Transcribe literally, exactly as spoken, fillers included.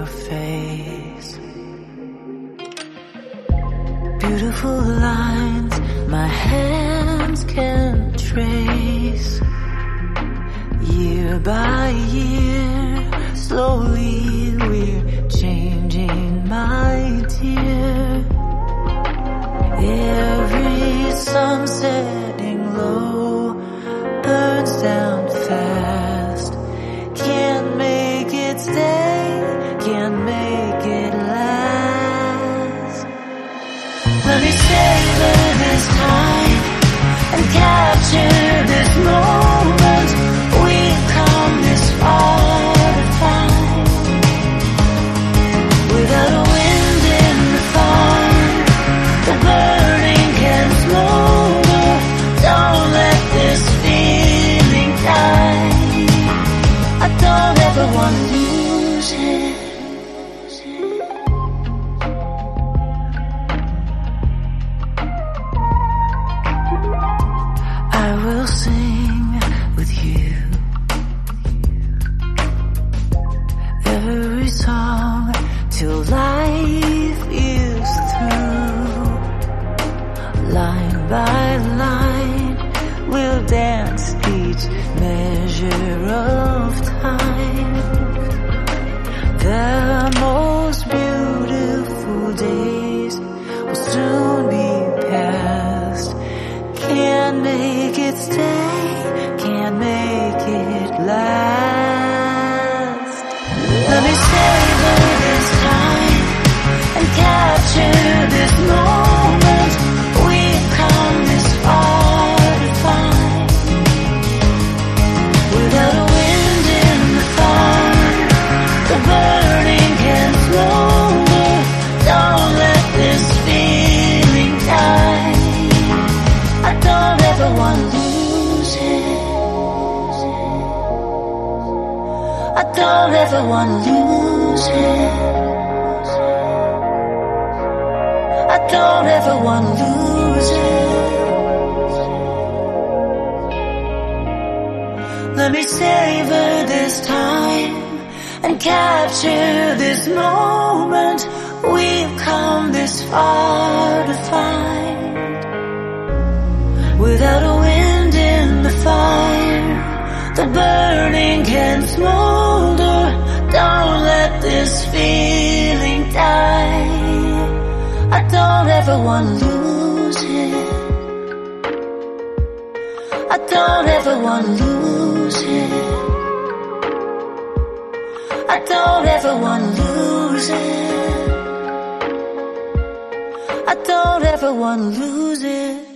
face. Beautiful lines my hands can trace. Year by year, slowly we're changing, my dear. Every sun setting low burns down fast. Can't make it stay, can't make it last. Let me savor this time and capture this moment. We've come this far to find. Without a wind in the farm, the burning can smolder. Don't let this feeling die. I don't ever want to lose it. I will sing with you every song till life is through. Line by line, we'll dance each measure of time. The most beautiful days will soon be past. Can't make it stay, can't make it last. Let me savor this time and capture this moment. We've come this far to find. Without a wind in the farm, the burning can smolder. Don't let this feeling die. I don't ever want to lose it. I don't ever want to lose it. I don't ever want to lose it. Let me savor this time and capture this moment. We've come this far to find. Without a wind in the fire, the burning can smolder. Don't let this feeling die. I don't ever want to lose it. I don't ever want to lose it. I don't ever want to lose it. I don't ever want to lose it.